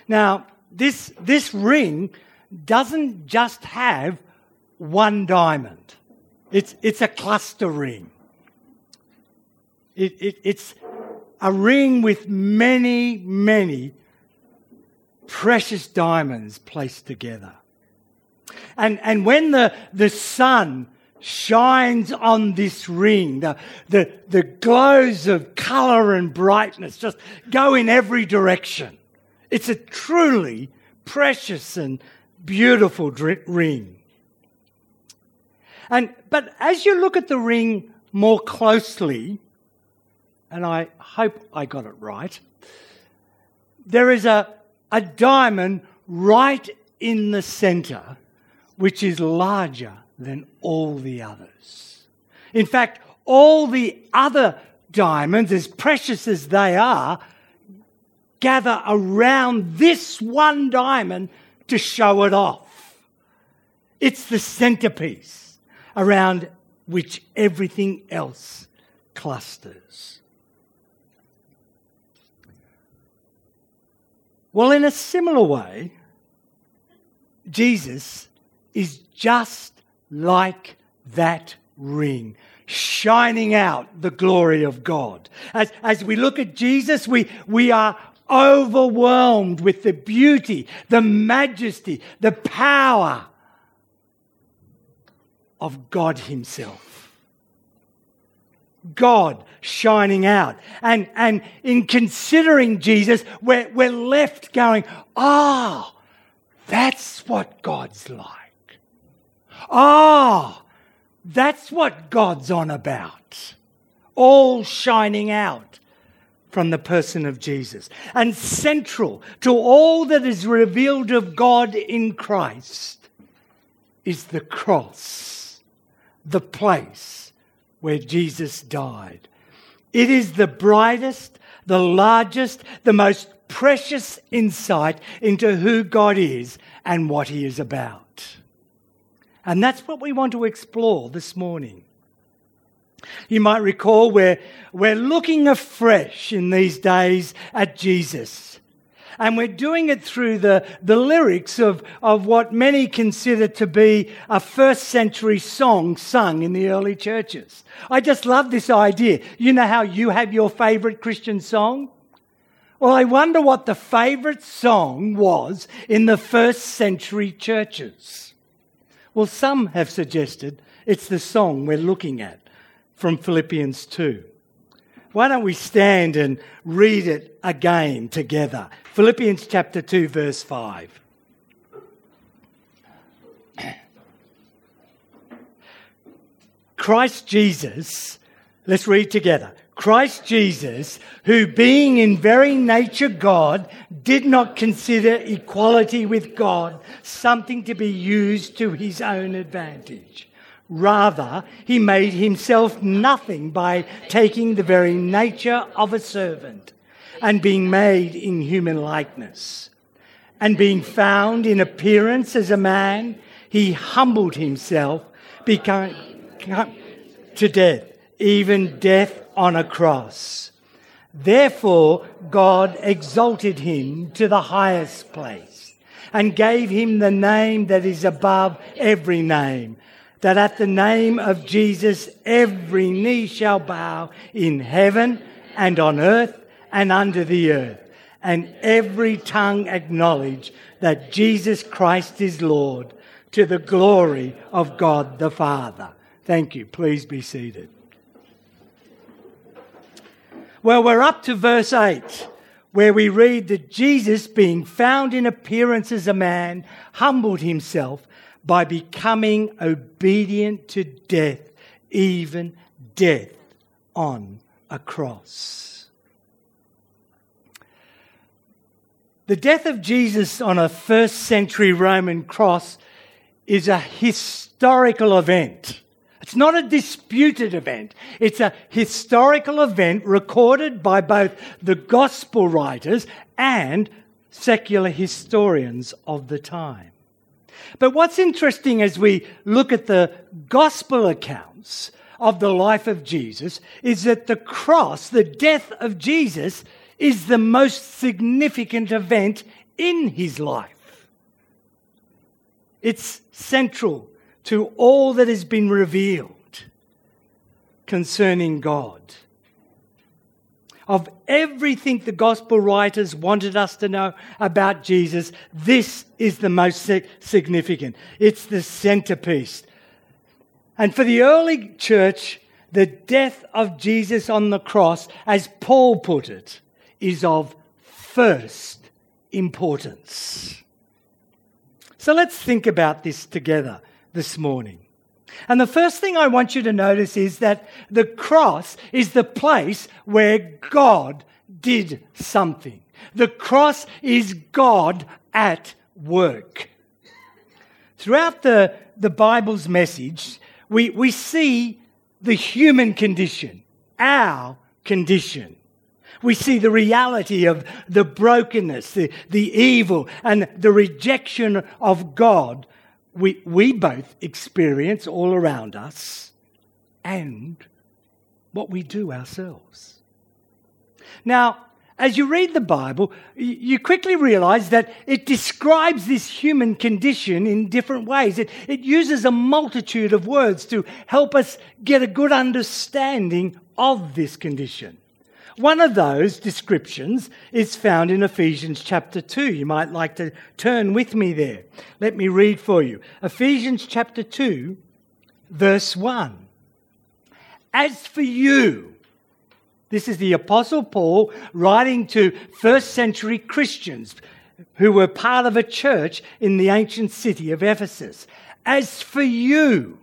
Now, this ring doesn't just have one diamond. It's a cluster ring. It's a ring with many, many precious diamonds placed together. And when the sun shines on this ring, the glows of colour and brightness just go in every direction. It's a truly precious and beautiful ring. But as you look at the ring more closely, and I hope I got it right, there is a diamond right in the centre which is larger than all the others. In fact, all the other diamonds, as precious as they are, gather around this one diamond to show it off. It's the centrepiece around which everything else clusters. Well, in a similar way, Jesus is just like that ring, shining out the glory of God. As we look at Jesus, we are overwhelmed with the beauty, the majesty, the power of God himself. God shining out. And in considering Jesus, we're left going, oh, that's what God's like. Oh, that's what God's on about. All shining out from the person of Jesus. And central to all that is revealed of God in Christ is the cross, the place where Jesus died. It is the brightest, the largest, the most precious insight into who God is and what he is about. And that's what we want to explore this morning. You might recall we're looking afresh in these days at Jesus. And we're doing it through the lyrics of what many consider to be a first century song sung in the early churches. I just love this idea. You know how you have your favourite Christian song? Well, I wonder what the favourite song was in the first century churches. Well, some have suggested it's the song we're looking at from Philippians 2. Why don't we stand and read it again together? Philippians chapter 2, verse 5. Christ Jesus, let's read together. Christ Jesus, who being in very nature God, did not consider equality with God something to be used to his own advantage. Rather, he made himself nothing by taking the very nature of a servant and being made in human likeness. And being found in appearance as a man, he humbled himself, became to death, even death on a cross. Therefore, God exalted him to the highest place and gave him the name that is above every name, that at the name of Jesus every knee shall bow in heaven and on earth and under the earth, and every tongue acknowledge that Jesus Christ is Lord, to the glory of God the Father. Thank you. Please be seated. Well, we're up to verse 8, where we read that Jesus, being found in appearance as a man, humbled himself by becoming obedient to death, even death on a cross. The death of Jesus on a first century Roman cross is a historical event. It's not a disputed event. It's a historical event recorded by both the gospel writers and secular historians of the time. But what's interesting as we look at the gospel accounts of the life of Jesus is that the cross, the death of Jesus, is the most significant event in his life. It's central to all that has been revealed concerning God. Of everything the gospel writers wanted us to know about Jesus, this is the most significant. It's the centerpiece. And for the early church, the death of Jesus on the cross, as Paul put it, is of first importance. So let's think about this together this morning. And the first thing I want you to notice is that the cross is the place where God did something. The cross is God at work. Throughout the Bible's message, we see the human condition, our condition. We see the reality of the brokenness, the evil, and the rejection of God we both experience all around us, and what we do ourselves. Now, as you read the Bible, you quickly realize that it describes this human condition in different ways. It uses a multitude of words to help us get a good understanding of this condition. One of those descriptions is found in Ephesians chapter 2. You might like to turn with me there. Let me read for you. Ephesians chapter 2, verse 1. As for you, this is the Apostle Paul writing to first century Christians who were part of a church in the ancient city of Ephesus. As for you,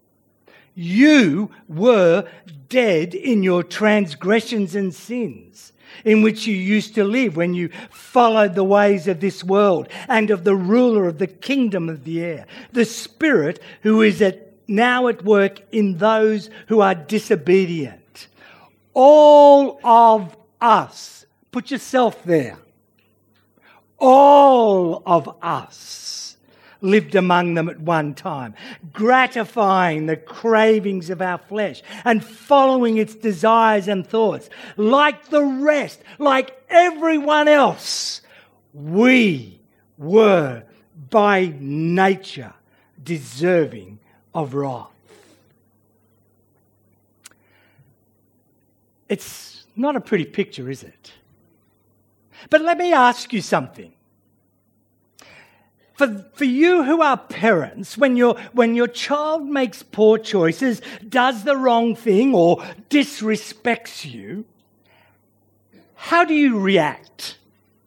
you were dead in your transgressions and sins, in which you used to live when you followed the ways of this world and of the ruler of the kingdom of the air, the Spirit who is now at work in those who are disobedient. All of us, put yourself there, all of us lived among them at one time, gratifying the cravings of our flesh and following its desires and thoughts. Like the rest, like everyone else, we were by nature deserving of wrath. It's not a pretty picture, is it? But let me ask you something. For you who are parents, when your child makes poor choices, does the wrong thing, or disrespects you, how do you react?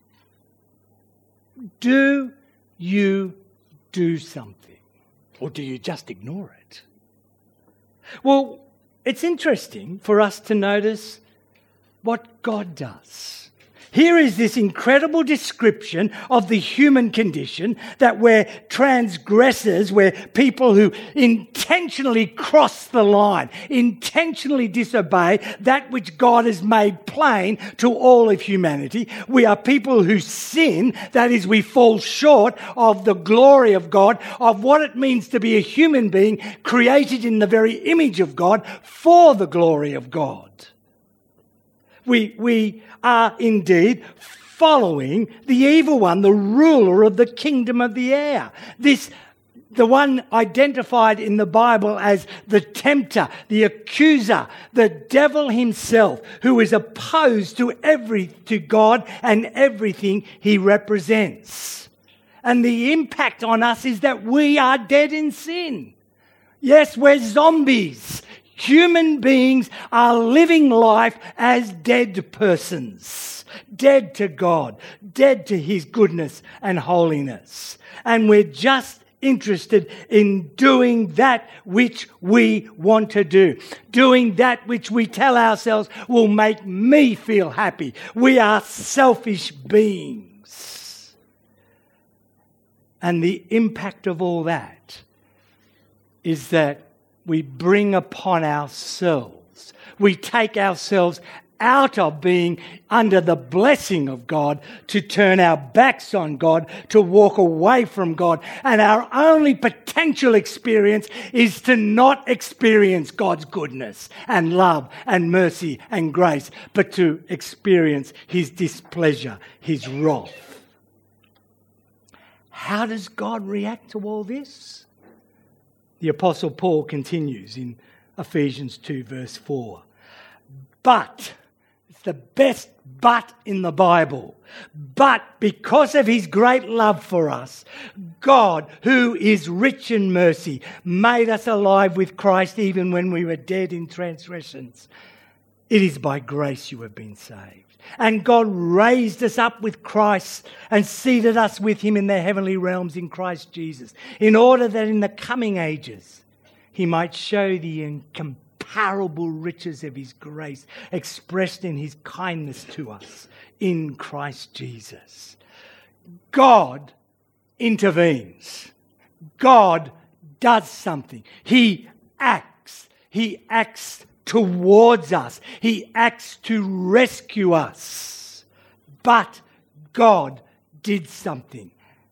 Do you do something, or do you just ignore it? Well, it's interesting for us to notice what God does. Here is this incredible description of the human condition, that we're transgressors, we're people who intentionally cross the line, intentionally disobey that which God has made plain to all of humanity. We are people who sin, that is, we fall short of the glory of God, of what it means to be a human being created in the very image of God for the glory of God. We are indeed following the evil one, the ruler of the kingdom of the air. The one identified in the Bible as the tempter, the accuser, the devil himself, who is opposed to God and everything he represents. And the impact on us is that we are dead in sin. Yes, we're zombies. Human beings are living life as dead persons, dead to God, dead to his goodness and holiness. And we're just interested in doing that which we want to do, doing that which we tell ourselves will make me feel happy. We are selfish beings. And the impact of all that is that we bring upon ourselves, we take ourselves out of being under the blessing of God to turn our backs on God, to walk away from God. And our only potential experience is to not experience God's goodness and love and mercy and grace, but to experience his displeasure, his wrath. How does God react to all this? The Apostle Paul continues in Ephesians 2 verse 4. But, it's the best but in the Bible. But because of his great love for us, God, who is rich in mercy, made us alive with Christ even when we were dead in transgressions. It is by grace you have been saved. And God raised us up with Christ and seated us with him in the heavenly realms in Christ Jesus, in order that in the coming ages he might show the incomparable riches of his grace expressed in his kindness to us in Christ Jesus. God intervenes. God does something. He acts. He acts towards us. He acts to rescue us. But God did something.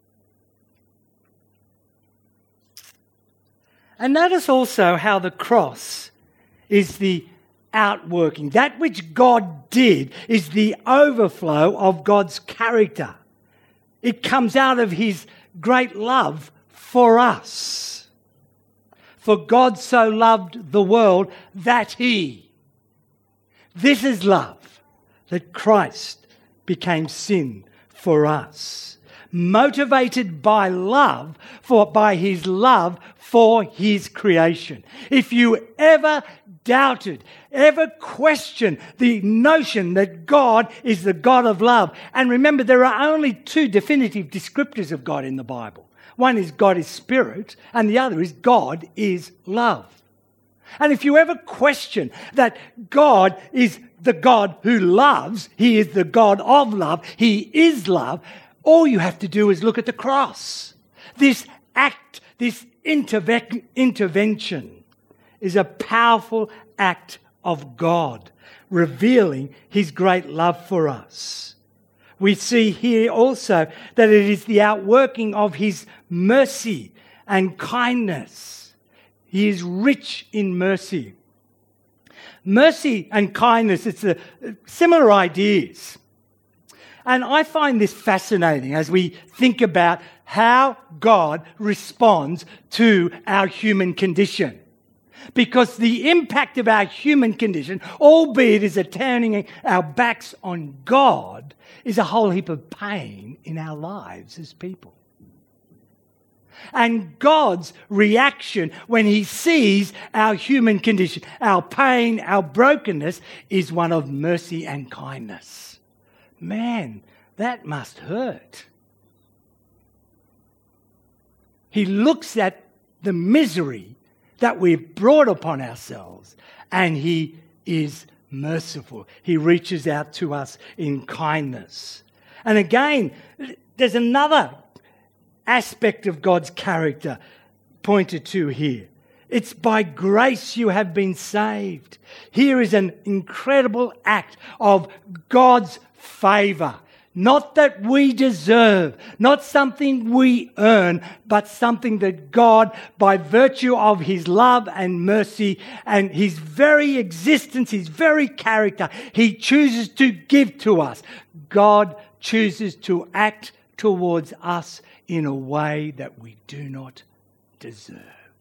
And notice also how the cross is the outworking. That which God did is the overflow of God's character. It comes out of his great love for us. For God so loved the world that this is love, that Christ became sin for us. Motivated by love, by his love for his creation. If you ever doubted, ever questioned the notion that God is the God of love, and remember there are only two definitive descriptors of God in the Bible. One is God is spirit, and the other is God is love. And if you ever question that God is the God who loves, he is the God of love, he is love, all you have to do is look at the cross. This act, this intervention is a powerful act of God, revealing his great love for us. We see here also that it is the outworking of his mercy and kindness. He is rich in mercy. Mercy and kindness, it's similar ideas. And I find this fascinating as we think about how God responds to our human condition. Because the impact of our human condition, albeit is a turning our backs on God, is a whole heap of pain in our lives as people. And God's reaction when he sees our human condition, our pain, our brokenness, is one of mercy and kindness. Man, that must hurt. He looks at the misery that we've brought upon ourselves, and he is merciful. He reaches out to us in kindness. And again, there's another aspect of God's character pointed to here. It's by grace you have been saved. Here is an incredible act of God's favor. Not that we deserve, not something we earn, but something that God, by virtue of his love and mercy and his very existence, his very character, he chooses to give to us. God chooses to act towards us in a way that we do not deserve.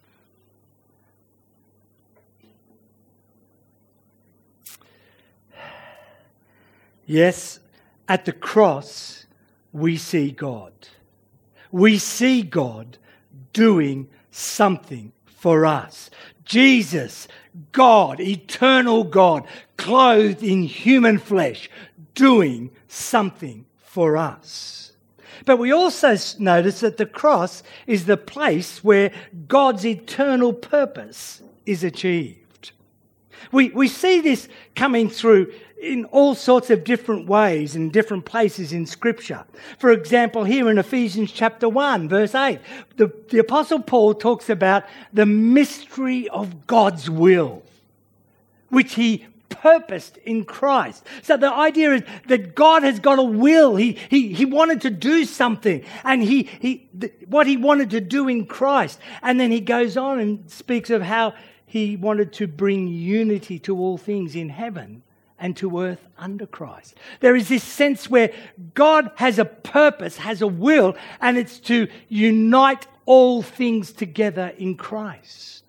Yes, at the cross, we see God. We see God doing something for us. Jesus, God, eternal God, clothed in human flesh, doing something for us. But we also notice that the cross is the place where God's eternal purpose is achieved. We see this coming through in all sorts of different ways in different places in Scripture. For example, here in Ephesians chapter 1, verse 8, the Apostle Paul talks about the mystery of God's will, which he purposed in Christ. So the idea is that God has got a will. He wanted to do something, and what he wanted to do in Christ. And then he goes on and speaks of how he wanted to bring unity to all things in heaven and to earth under Christ. There is this sense where God has a purpose, has a will, and it's to unite all things together in Christ.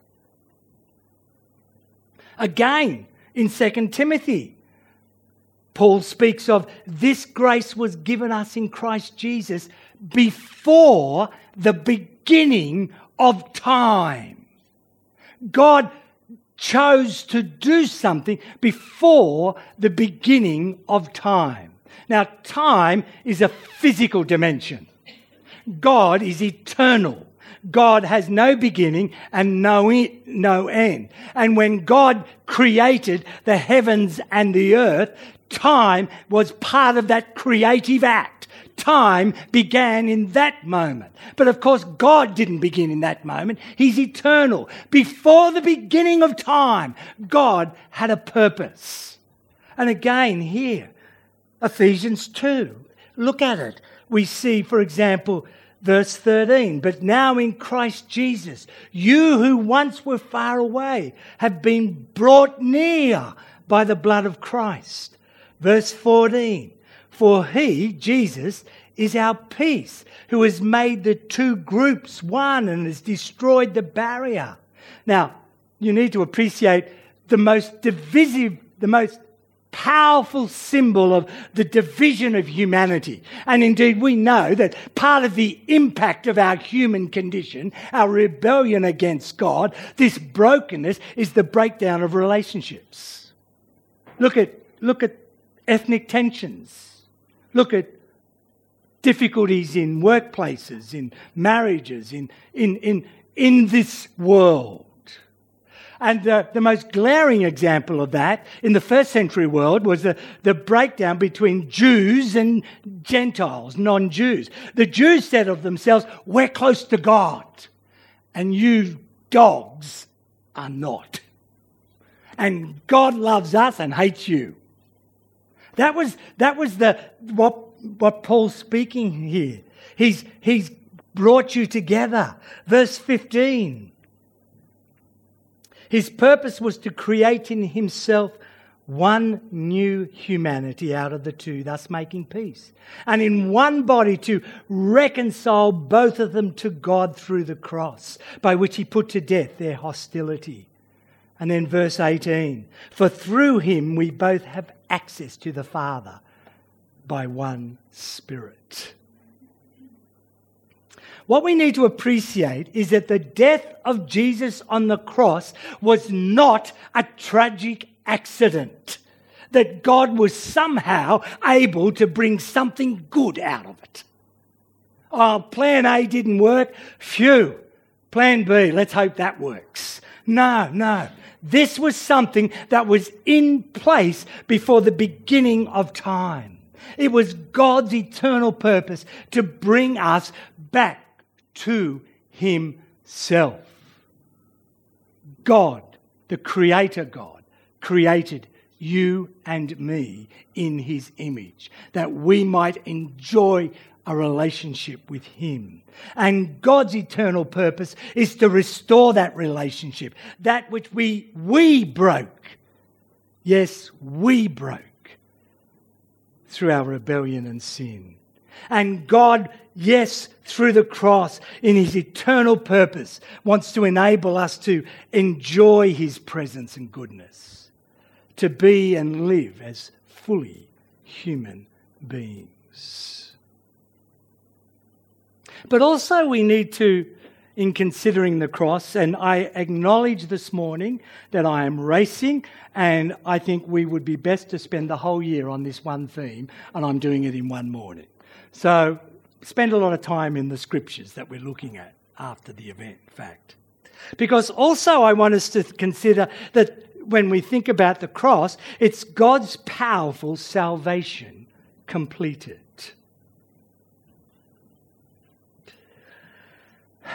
Again, in 2 Timothy, Paul speaks of this grace was given us in Christ Jesus before the beginning of time. God chose to do something before the beginning of time. Now, time is a physical dimension. God is eternal. God has no beginning and no end. And when God created the heavens and the earth, time was part of that creative act. Time began in that moment. But of course, God didn't begin in that moment. He's eternal. Before the beginning of time, God had a purpose. And again here, Ephesians 2. Look at it. We see, for example, verse 13, but now in Christ Jesus, you who once were far away have been brought near by the blood of Christ. Verse 14, for he, Jesus, is our peace, who has made the two groups one and has destroyed the barrier. Now, you need to appreciate the most divisive, the most powerful symbol of the division of humanity. And indeed, we know that part of the impact of our human condition, our rebellion against God, this brokenness, is the breakdown of relationships. Look at ethnic tensions. Look at difficulties in workplaces, in marriages, in this world. And the most glaring example of that in the first century world was the breakdown between Jews and Gentiles, non-Jews. The Jews said of themselves, we're close to God, and you dogs are not. And God loves us and hates you. That was what Paul's speaking here. He's brought you together. Verse 15. His purpose was to create in himself one new humanity out of the two, thus making peace. And in one body to reconcile both of them to God through the cross, by which he put to death their hostility. And then verse 18, for through him we both have access to the Father by one Spirit. What we need to appreciate is that the death of Jesus on the cross was not a tragic accident. That God was somehow able to bring something good out of it. Oh, plan A didn't work. Phew. Plan B, let's hope that works. No. This was something that was in place before the beginning of time. It was God's eternal purpose to bring us back to himself. God, the Creator God, created you and me in his image, that we might enjoy a relationship with him. And God's eternal purpose is to restore that relationship, that which we broke. Yes, we broke through our rebellion and sin. And God, yes, through the cross, in his eternal purpose, wants to enable us to enjoy his presence and goodness, to be and live as fully human beings. But also we need to, in considering the cross, and I acknowledge this morning that I am racing, and I think we would be best to spend the whole year on this one theme, and I'm doing it in one morning. So spend a lot of time in the scriptures that we're looking at after the event, in fact. Because also I want us to consider that when we think about the cross, it's God's powerful salvation completed.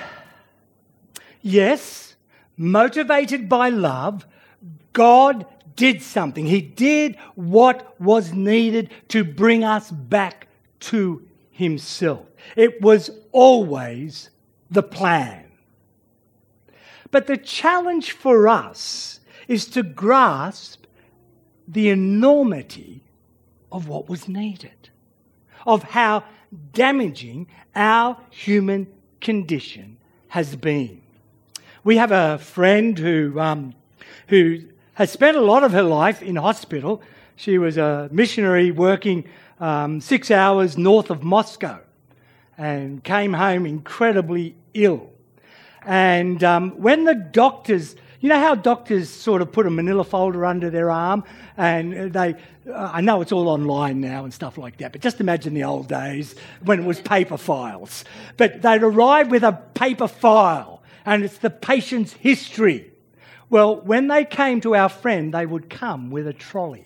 Yes, motivated by love, God did something. He did what was needed to bring us back to himself. It was always the plan. But the challenge for us is to grasp the enormity of what was needed, of how damaging our human condition has been. We have a friend who has spent a lot of her life in hospital. She was a missionary working 6 hours north of Moscow and came home incredibly ill. And when the doctors, you know how doctors sort of put a manila folder under their arm and they, I know it's all online now and stuff like that, but just imagine the old days when it was paper files. But they'd arrive with a paper file and it's the patient's history. Well, when they came to our friend, they would come with a trolley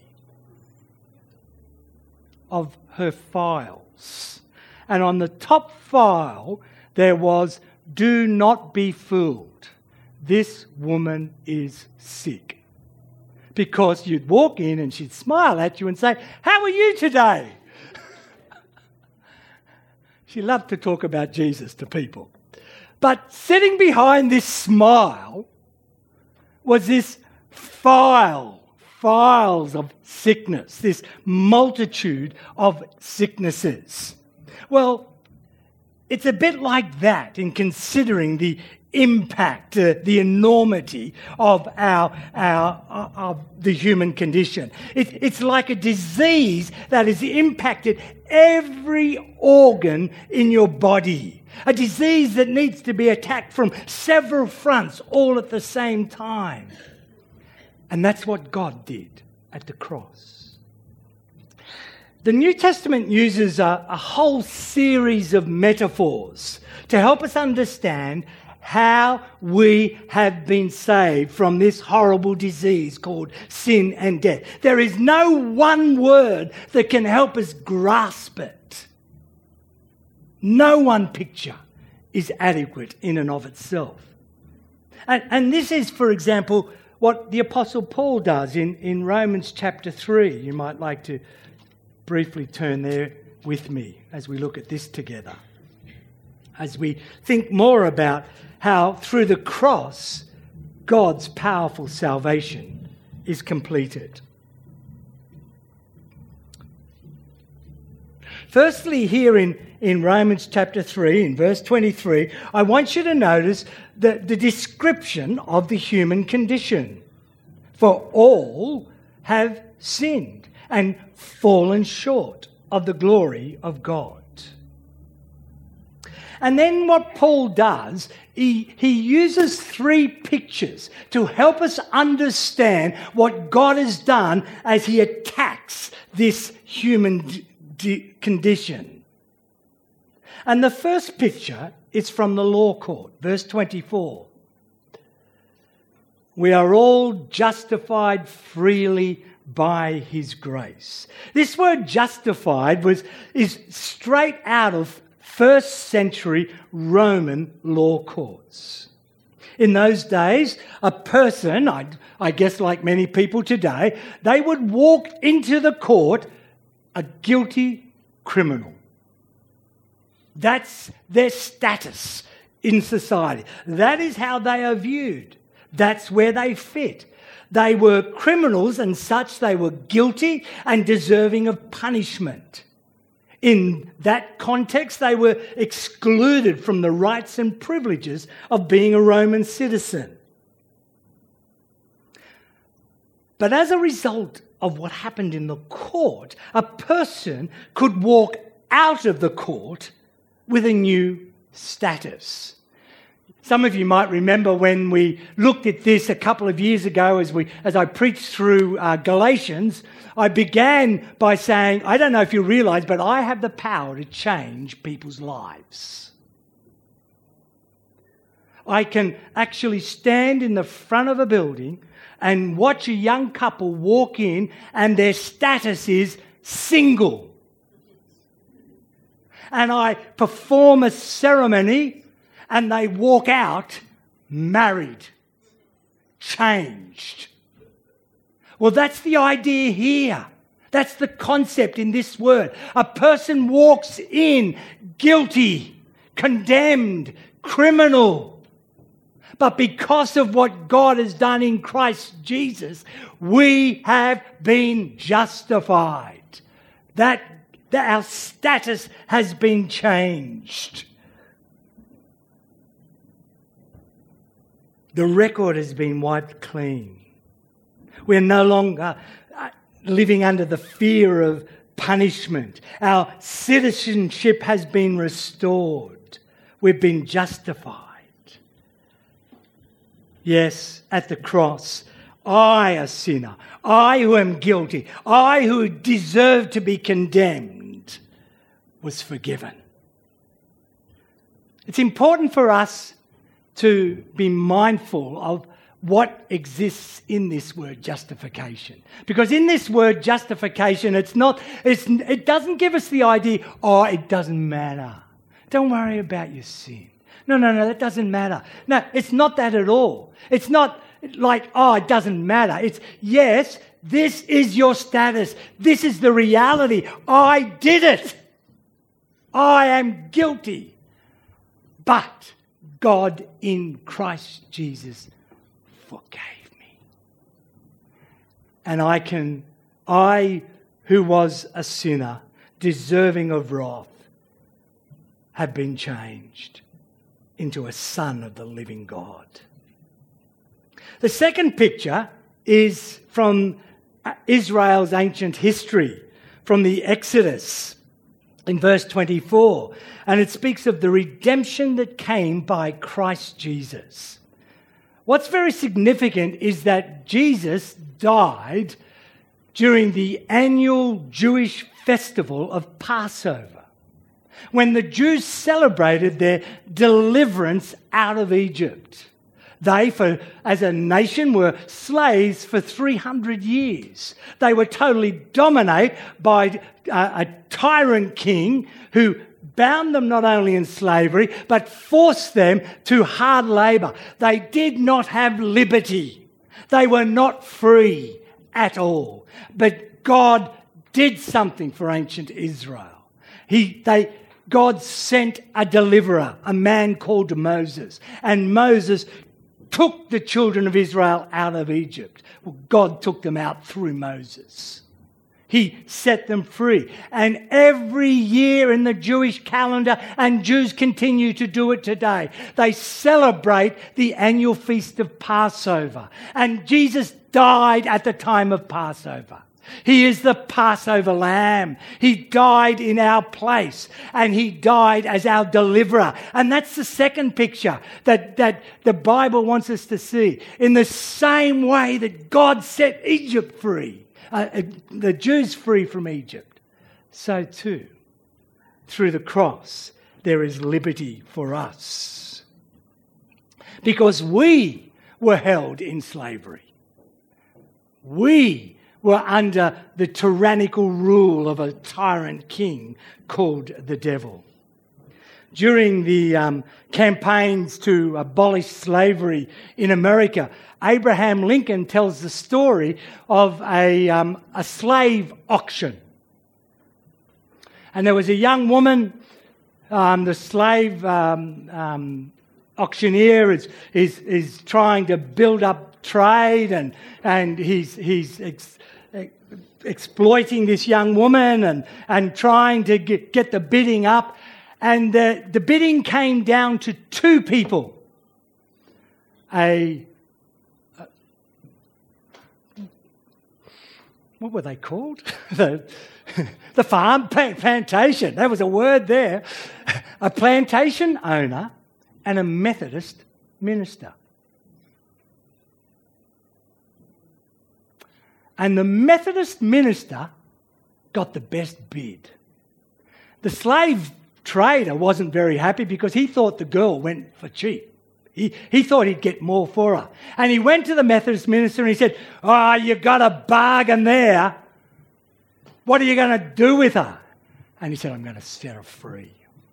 of her files. And on the top file, there was, "Do not be fooled. This woman is sick." Because you'd walk in and she'd smile at you and say, "How are you today?" She loved to talk about Jesus to people. But sitting behind this smile was this files of sickness, this multitude of sicknesses. Well, it's a bit like that in considering the impact, the enormity of the human condition. It's like a disease that has impacted every organ in your body. A disease that needs to be attacked from several fronts all at the same time. And that's what God did at the cross. The New Testament uses a whole series of metaphors to help us understand how we have been saved from this horrible disease called sin and death. There is no one word that can help us grasp it. No one picture is adequate in and of itself. And this is, for example, what the Apostle Paul does in Romans chapter 3. You might like to briefly turn there with me as we look at this together. As we think more about how through the cross, God's powerful salvation is completed. Firstly, here in Romans chapter 3, in verse 23, I want you to notice the description of the human condition. For all have sinned and fallen short of the glory of God. And then what Paul does, he uses three pictures to help us understand what God has done as he attacks this human condition. And the first picture is from the law court, verse 24. We are all justified freely by his grace. This word justified is straight out of first century Roman law courts. In those days, a person, I guess like many people today, they would walk into the court a guilty criminal. That's their status in society. That is how they are viewed. That's where they fit. They were criminals and such, they were guilty and deserving of punishment. In that context, they were excluded from the rights and privileges of being a Roman citizen. But as a result of what happened in the court, a person could walk out of the court with a new status. Some of you might remember when we looked at this a couple of years ago as I preached through Galatians, I began by saying, I don't know if you realise, but I have the power to change people's lives. I can actually stand in the front of a building and watch a young couple walk in and their status is single. And I perform a ceremony and they walk out married, changed. Well, that's the idea here. That's the concept in this word. A person walks in guilty, condemned, criminal. But because of what God has done in Christ Jesus, we have been justified. That our status has been changed. The record has been wiped clean. We're no longer living under the fear of punishment. Our citizenship has been restored. We've been justified. Yes, at the cross, I, a sinner, I who am guilty, I who deserve to be condemned, was forgiven. It's important for us to be mindful of what exists in this word justification. Because in this word justification, it doesn't give us the idea, oh, it doesn't matter. Don't worry about your sin. No, that doesn't matter. No, it's not that at all. It's not like, oh, it doesn't matter. It's, yes, this is your status. This is the reality. I did it. I am guilty. But God in Christ Jesus forgave me. And I who was a sinner, deserving of wrath, have been changed into a son of the living God. The second picture is from Israel's ancient history, from the Exodus in verse 24. And it speaks of the redemption that came by Christ Jesus. What's very significant is that Jesus died during the annual Jewish festival of Passover, when the Jews celebrated their deliverance out of Egypt. They, as a nation, were slaves for 300 years. They were totally dominated by a tyrant king who bound them not only in slavery, but forced them to hard labour. They did not have liberty. They were not free at all. But God did something for ancient Israel. God sent a deliverer, a man called Moses. And Moses took the children of Israel out of Egypt. Well, God took them out through Moses. He set them free. And every year in the Jewish calendar, and Jews continue to do it today, they celebrate the annual feast of Passover. And Jesus died at the time of Passover. He is the Passover lamb. He died in our place, and he died as our deliverer. And that's the second picture that the Bible wants us to see. In the same way that God set Egypt free, the Jews free from Egypt, so too, through the cross, there is liberty for us. Because we were held in slavery. We were under the tyrannical rule of a tyrant king called the devil. During the campaigns to abolish slavery in America, Abraham Lincoln tells the story of a slave auction. And there was a young woman, the slave auctioneer is trying to build up trade, and he's exploiting this young woman and trying to get the bidding up. And the bidding came down to two people. What were they called? the farm plantation. That was a word there. A plantation owner and a Methodist minister. And the Methodist minister got the best bid. The slave trader wasn't very happy because he thought the girl went for cheap. He thought he'd get more for her. And he went to the Methodist minister and he said, "Oh, you got a bargain there. What are you going to do with her?" And he said, "I'm going to set her free.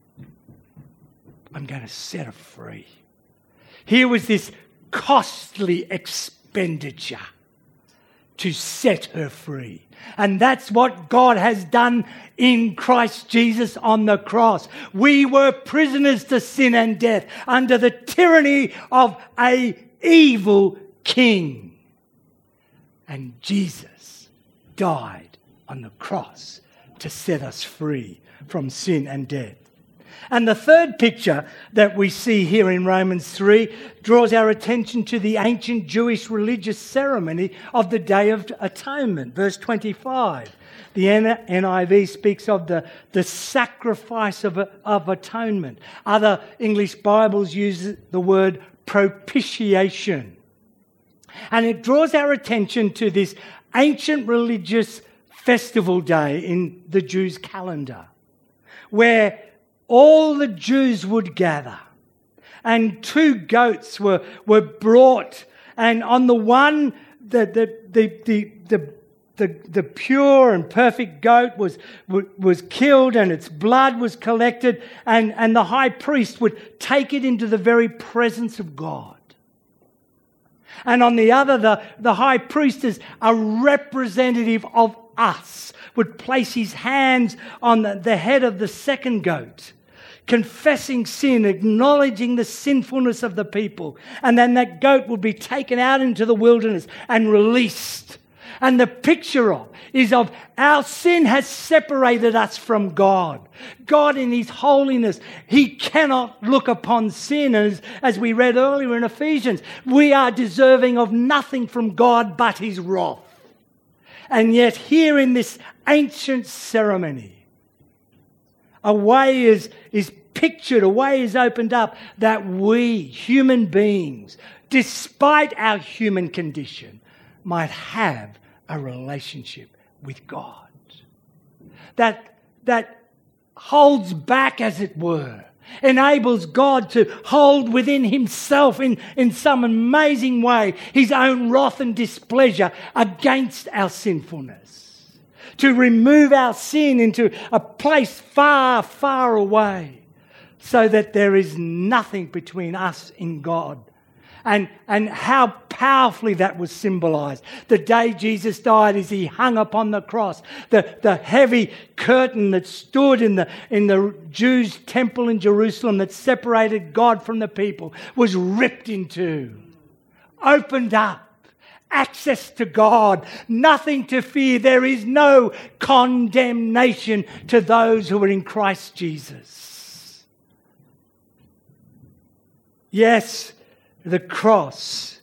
I'm going to set her free." Here was this costly expenditure to set her free. And that's what God has done in Christ Jesus on the cross. We were prisoners to sin and death under the tyranny of an evil king. And Jesus died on the cross to set us free from sin and death. And the third picture that we see here in Romans 3 draws our attention to the ancient Jewish religious ceremony of the Day of Atonement. Verse 25. The NIV speaks of the sacrifice of atonement. Other English Bibles use the word propitiation. And it draws our attention to this ancient religious festival day in the Jews' calendar, where all the Jews would gather, and 2 goats were brought, and on the one, the pure and perfect goat was killed, and its blood was collected, and the high priest would take it into the very presence of God. And on the other, the high priest, as a representative of us, would place his hands on the head of the second goat, confessing sin, acknowledging the sinfulness of the people. And then that goat would be taken out into the wilderness and released. And the picture is of our sin has separated us from God. God in His holiness, He cannot look upon sin. As we read earlier in Ephesians, we are deserving of nothing from God but His wrath. And yet here in this ancient ceremony, a way is pictured, a way is opened up that we, human beings, despite our human condition, might have a relationship with God. That holds back, as it were, enables God to hold within Himself in some amazing way His own wrath and displeasure against our sinfulness. To remove our sin into a place far, far away, so that there is nothing between us and God. And how powerfully that was symbolized. The day Jesus died, as He hung upon the cross, the heavy curtain that stood in the Jews' temple in Jerusalem that separated God from the people was ripped in two, opened up. Access to God, nothing to fear. There is no condemnation to those who are in Christ Jesus. Yes, the cross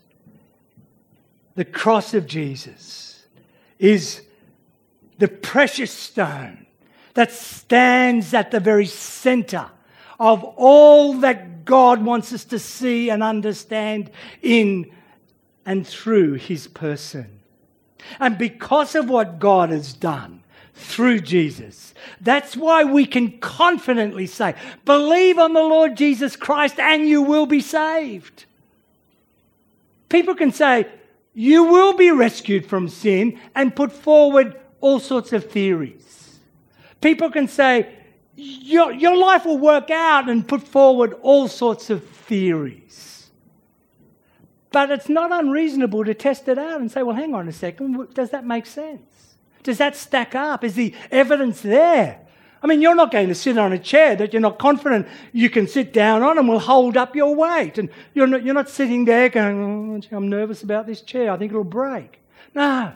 of Jesus is the precious stone that stands at the very center of all that God wants us to see and understand in and through His person. And because of what God has done through Jesus, that's why we can confidently say, believe on the Lord Jesus Christ and you will be saved. People can say, you will be rescued from sin, and put forward all sorts of theories. People can say, your life will work out, and put forward all sorts of theories. But it's not unreasonable to test it out and say, well, hang on a second, does that make sense? Does that stack up? Is the evidence there? I mean, you're not going to sit on a chair that you're not confident you can sit down on and will hold up your weight. And you're not sitting there going, oh, I'm nervous about this chair, I think it'll break. No.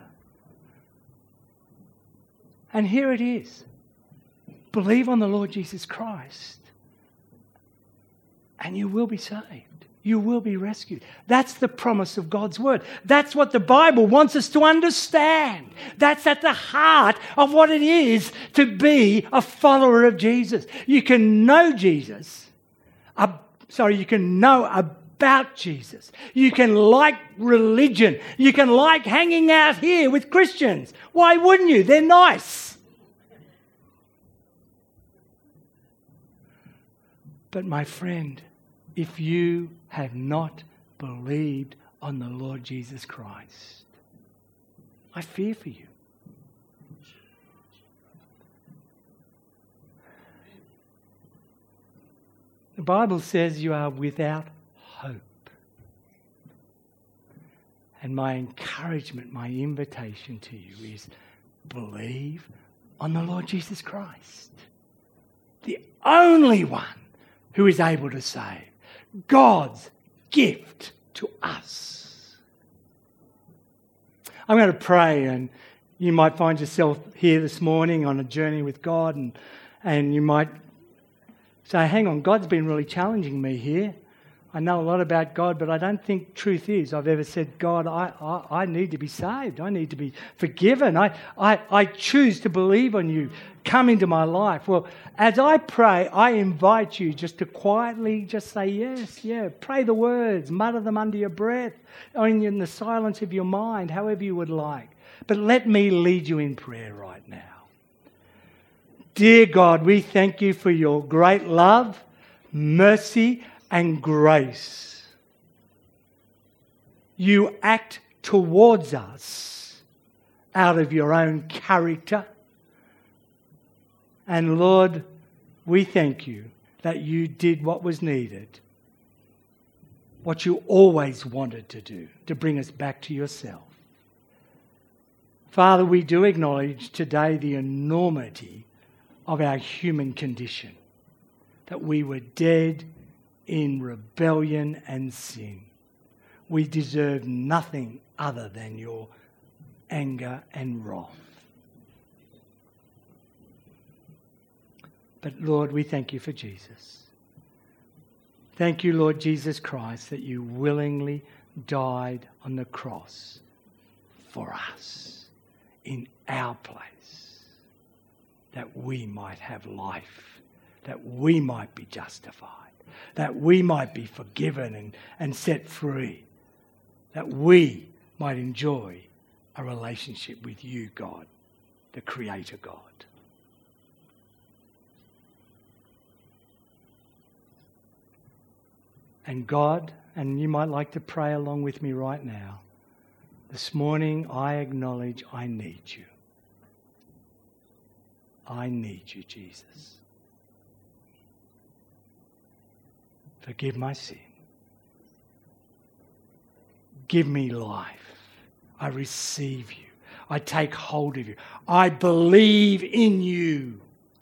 And here it is. Believe on the Lord Jesus Christ and you will be saved. You will be rescued. That's the promise of God's word. That's what the Bible wants us to understand. That's at the heart of what it is to be a follower of Jesus. You can know Jesus. You can know about Jesus. You can like religion. You can like hanging out here with Christians. Why wouldn't you? They're nice. But my friend, if you have not believed on the Lord Jesus Christ, I fear for you. The Bible says you are without hope. And my encouragement, my invitation to you is believe on the Lord Jesus Christ, the only one who is able to save. God's gift to us. I'm going to pray, and you might find yourself here this morning on a journey with God, and you might say, hang on, God's been really challenging me here. I know a lot about God, but I don't think truth is I've ever said, God, I need to be saved. I need to be forgiven. I choose to believe on you. Come into my life. Well, as I pray, I invite you just to quietly just say yes, yeah. Pray the words, mutter them under your breath, or in the silence of your mind, however you would like. But let me lead you in prayer right now. Dear God, we thank you for your great love, mercy, and grace. You act towards us out of your own character. And Lord, we thank you that you did what was needed, what you always wanted to do, to bring us back to yourself. Father, we do acknowledge today the enormity of our human condition, that we were dead in rebellion and sin. We deserve nothing other than your anger and wrath. But Lord, we thank you for Jesus. Thank you, Lord Jesus Christ, that you willingly died on the cross for us in our place, that we might have life, that we might be justified, that we might be forgiven and set free, that we might enjoy a relationship with you, God, the Creator God. And God, and you might like to pray along with me right now, this morning I acknowledge I need you. I need you, Jesus. Forgive my sin. Give me life. I receive you. I take hold of you. I believe in you.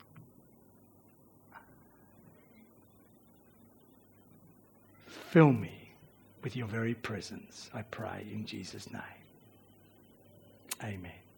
Fill me with your very presence, I pray in Jesus' name. Amen.